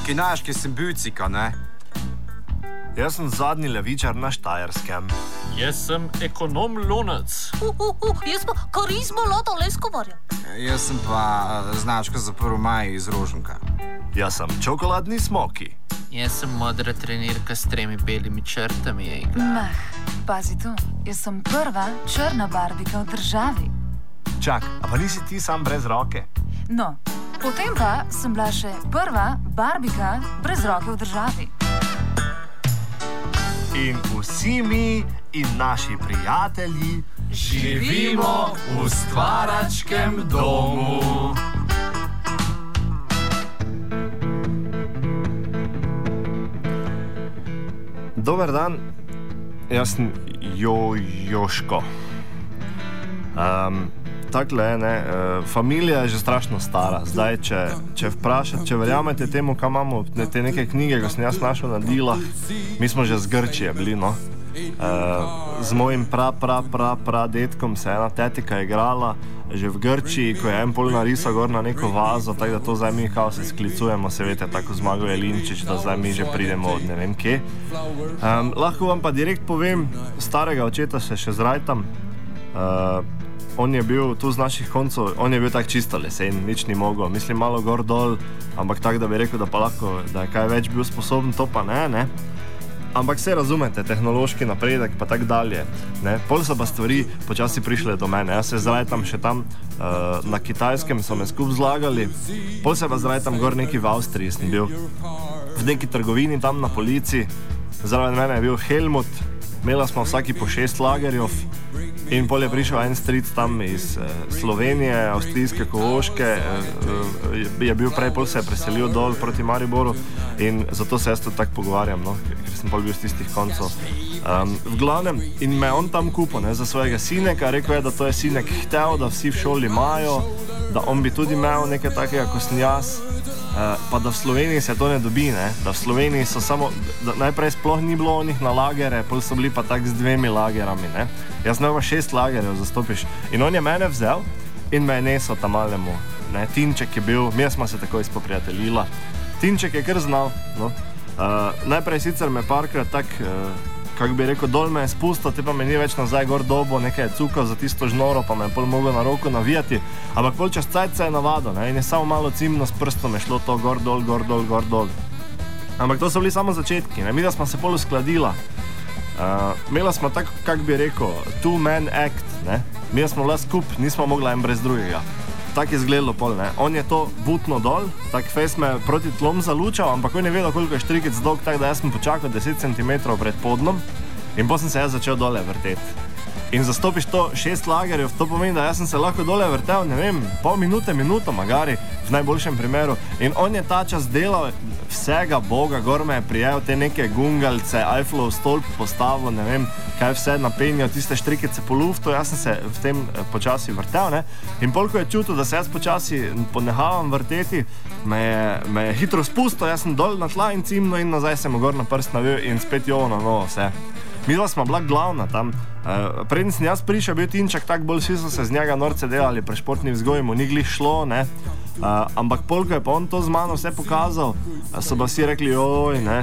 Kinaški sem bicika, ne? Jaz sem zadnji levičar na Štajerskem. Jaz sem ekonom Lonec. Jaz pa karizma Lada Leskovarja. Jaz sem pa značka za 1. maj iz Roženka. Jaz sem čokoladni smoki. Jaz sem modra trenirka s 3 belimi črtami, Ejga. Pazi tu, jaz sem prva črna barbika v državi. Čak, a pa nisi ti sam brez roke? No, potem pa sem bila še prva barbika brez roke v državi. In vsi mi in naši prijatelji živimo v stvaračkem domu. Dober dan, jaz sem Joško. Takle, familija je že strašno stara. Zdaj, če vprašate, če verjamete temu, kam imamo te neke knjige, ko sem jaz našel na Dilah, mi smo že z Grčije bili, no. Z mojim pradetkom se ena tetika igrala že v Grčiji, ko je en pol narisal gor na neko vazo, tako da to zdaj mi kao se sklicujemo, se veste, tako Zmago Jelinčič, da zdaj mi že pridemo od ne vem kje. Lahko vam pa direkt povem, starega očeta se še zrajtam. On je bil tu z naših koncov, on je bil tak čisto lesen, nič ni mogel, mislim malo gor dol, ampak tako da bi rekel, da pa lahko, da je kaj več bil sposoben, to pa ne. Ampak se razumete, tehnološki napredek pa tak dalje, ne. Pol so pa stvari počasi prišle do mene, jaz se zrajtam še tam na Kitajskem, so me skup zlagali, pol se pa zrajtam gor neki v Avstriji, sem bil v neki trgovini tam na polici, zraven mene je bil Helmut, imela smo vsaki po 6 lagerjev in pol je prišel en stric tam iz Slovenije, avstrijske Koroške, je bil prej, pol se je preselil dol proti Mariboru in zato se jaz tudi tako pogovarjam, no, ker sem pol bil z tistih koncov. V glavnem, in me on tam kupil, ne, za svojega sineka, rekel je, da to je sinek htel, da vsi v šoli imajo, da on bi tudi imel nekaj takega, ko sem jaz, pa da v Sloveniji se to ne dobi, ne, da v Sloveniji so samo, da najprej sploh ni bilo onih na lagere, pol so bili pa tak z 2 lagerami, ne. Jaz ne pa 6 lagerjev zastopiš. In on je mene vzel in me je nesel tam malemu, ne, Tinček je bil, mi smo se tako izpoprijateljila. Tinček je kar znal, no. Najprej sicer me parkrat tak, kako bi rekel, dol me je spustil, te pa me ni več nazaj gor dobo, nekaj je cukal za tisto žnoro, pa me je pol mogel na roko navijati, ampak pol čez cajt se je navadil, ne, in je samo malo cimno s prstom je šlo to gor dol, gor dol, gor dol. Ampak to so bili samo začetki, ne, mi da smo se pol uskladila. Imela smo tako, kako bi rekel, two-man act, ne, mi smo bila skup, nismo mogla en brez drugega. Tak je zgledalo pol, ne. On je to butno dol, tak fejs me proti tlom zalučal, ampak on je vedel, koliko je štrikec dolg, tak da jaz sem počakal 10 cm pred podnom in potem sem se jaz začel dole vrteti. In zastopiš to 6 lagerjev, to pomeni, da jaz sem se lahko dole vrtel, ne vem, pol minute, minuto magari, v najboljšem primeru. In on je ta čas delal vsega boga, gor me je prijel te neke gungalce, Eiffelov stolp postavil, ne vem, kaj vse napenjal, tiste štrikece po luftu, jaz sem se v tem počasi vrtel, ne. In pol, ko je čutil, da se jaz počasi ponehavam vrteti, me je hitro spustil, jaz sem dol na tla in cimno in nazaj sem gor na prst navil in spet jovo na novo vse. Mi dva smo bila glavna tam. Preden sem jaz prišel, bil Tinček tak bolj, vsi so se z njega norce delali, pri športni vzgoji mu ni glih šlo, ne. Ampak pol, ko je pa on to z mano vse pokazal, so pa vsi rekli, oj, ne,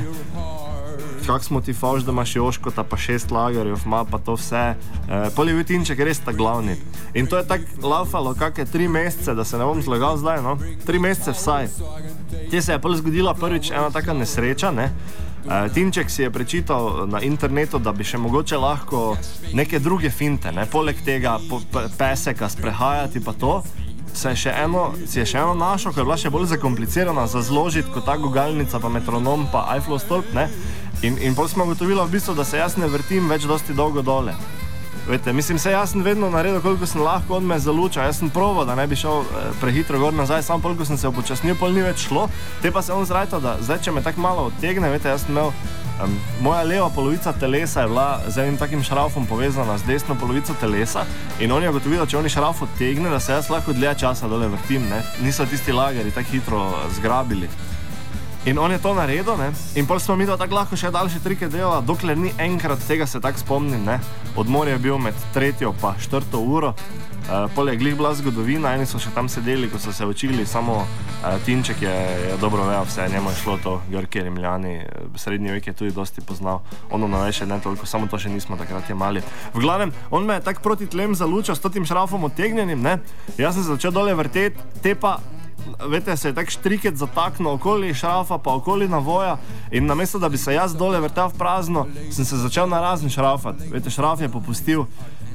kak smo ti favš, da imaš Joškota, pa 6 lagerjev, ima pa to vse. Pol je bil Tinček res tak glavni. In to je tako laufalo, kakšne 3 mesece, da se ne bom zlagal zdaj, no, 3 mesece vsaj. Te se je pol zgodila prvič ena taka nesreča, ne. Tinček si je prečital na internetu, da bi še mogoče lahko neke druge finte, ne, poleg tega peseka sprehajati pa to, si je še eno našel, ko je bila še bolj zakomplicirana za zložiti kot ta gugalnica, pa metronom, pa Eiffelov stolp, ne, in pol smo ugotovila v bistvu, da se jaz ne vrtim več dosti dolgo dole. Vete, mislim, se jaz sem vedno naredil, koliko sem lahko, on me zalučal, jaz sem probal, da ne bi šel prehitro gor nazaj, samo pol, ko sem se upočasnil, pol ni več šlo, te pa se on zrajtal, da zdaj, če me tako malo odtegne, vete, jaz sem imel, moja leva polovica telesa je bila z enim takim šraufom povezana z desno polovico telesa in on je ugotovil, da če oni šrauf odtegne, da se jaz lahko dlje časa dole vrtim, ne, niso tisti lagerji tako hitro zgrabili. In on je to naredil, ne? In pol smo mi to tako lahko še daljše trike delali, dokler ni enkrat tega se tako spomnim, ne? Odmor je bil med 3. pa 4. uro, pol je glih bila zgodovina, eni so še tam sedeli, ko so se učili, samo Tinček je dobro vejo vse, njemu je šlo to, Grki, Rimljani, srednji vek je tudi dosti poznal, ono novejše ne toliko, samo to še nismo takrat jemali. V glavnem, on me je tako proti tlem zalučal s totim šrafom odtegnjenim, ne? Jaz sem se začel dole vrteti, te pa veste, se je tak štriket zataknil okoli šrafa pa okoli navoja in namesto, da bi se jaz dole vrtel v prazno, sem se začel narazen šrafati. Veste, šraf je popustil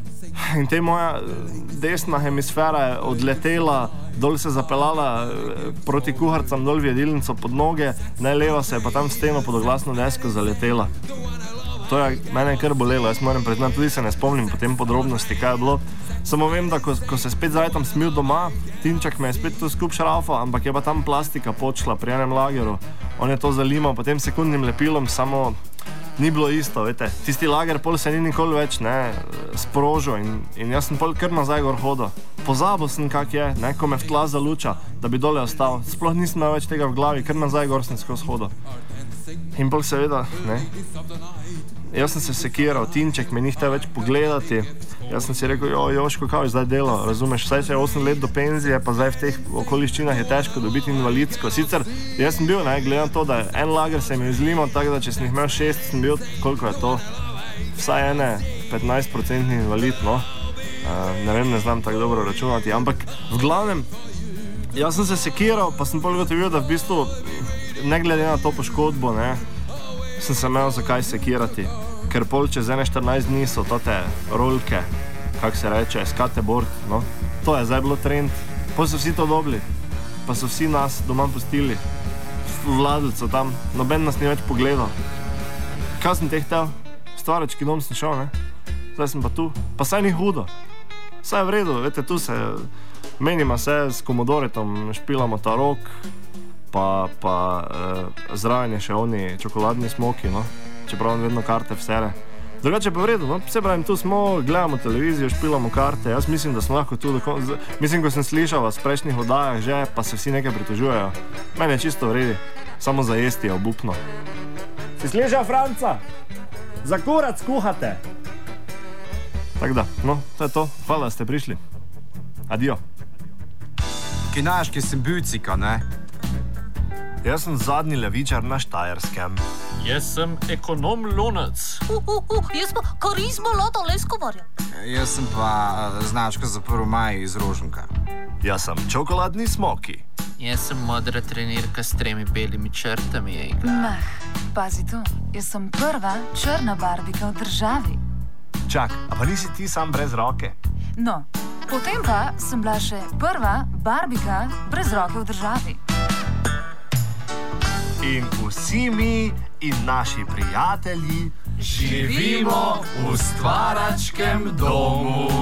in te moja desna hemisfera je odletela, dol se zapeljala proti kuharcam, dol v jedilnico pod noge, ne leva se je pa tam v steno pod oglasno desko zaletela. To je mene kar bolelo, jaz moram priznati, tudi se ne spomnim potem podrobnosti, kaj je bilo. Samo vem, da ko se spet zajtam smil doma, Tinček me je spet tu skup šrafa, ampak je pa tam plastika počla pri enem lageru. On je to zalimal potem sekundnim lepilom, samo ni bilo isto, veste. Tisti lager pol se ni nikoli več, ne, sprožil in jaz sem pol kar nazaj gor hodil. Pozabil sem, kak je, ne, ko me v tla zaluča, da bi dole ostal. Sploh nisem imel več tega v glavi, kar nazaj gor sem skozi hodil. In pol seveda, ne. Jaz sem se sekiral, Tinček me ni htel več pogledati. Jaz sem si rekel, Joško, kaj je zdaj delo, razumeš, vsaj se je 8 let do penzije, pa zdaj v teh okoliščinah je težko dobiti invalidsko. Sicer, jaz sem bil, ne, gledam to, da en lager se mi je izlimal, tako da če sem jih imel 6, sem bil, koliko je to, vsaj 15% invalid, no. Ne znam tako dobro računati, ampak v glavnem, jaz sem se sekiral, pa sem pol gotovil, da v bistvu, ne glede na to poškodbo, ne, sem se imel zakaj sekirati, ker pol čez 14 dni so tote rolke, kak se reče, skateboard, no, to je zdaj bilo trend, pol so vsi to dobili, pa so vsi nas doma pustili, vladili so tam, noben nas ni več pogledal. Kaj sem te htel? Stvarečki dom sem šel, ne, zdaj sem pa tu, pa saj ni hudo, saj je v redu, vete, tu se menima se s Komodoretom, špilamo ta rok, pa zraven je še oni čokoladni smoki, no, čeprav on vedno karte vsere. Drugače pa v redu, no, vse pravim, tu smo, gledamo televizijo, špilamo karte, jaz mislim, da smo lahko tu mislim, ko sem slišal vas v prejšnjih oddajah že, pa se vsi nekaj pritožujejo. Meni je čisto v redu, samo za jesti je obupno. Si slišal, Franca? Za kurac kuhate! Tako da, no, to je to. Hvala, da ste prišli. Adio. Kinaški sem bicika, ne? Jaz sem zadnji levičar na Štajerskem. Jaz sem ekonom Lonec. Jaz pa karizmo Lada Leskovarja. Jaz sem pa značka za 1. maj iz Roženka. Jaz sem čokoladni smoki. Jaz sem modra trenirka s 3 belimi črtami, ejga. Pazi tu, jaz sem prva črna barbika v državi. Čak, a pa nisi ti sam brez roke? No, potem pa sem bila še prva barbika brez roke v državi. In vsi mi in naši prijatelji živimo v stvaračkem domu.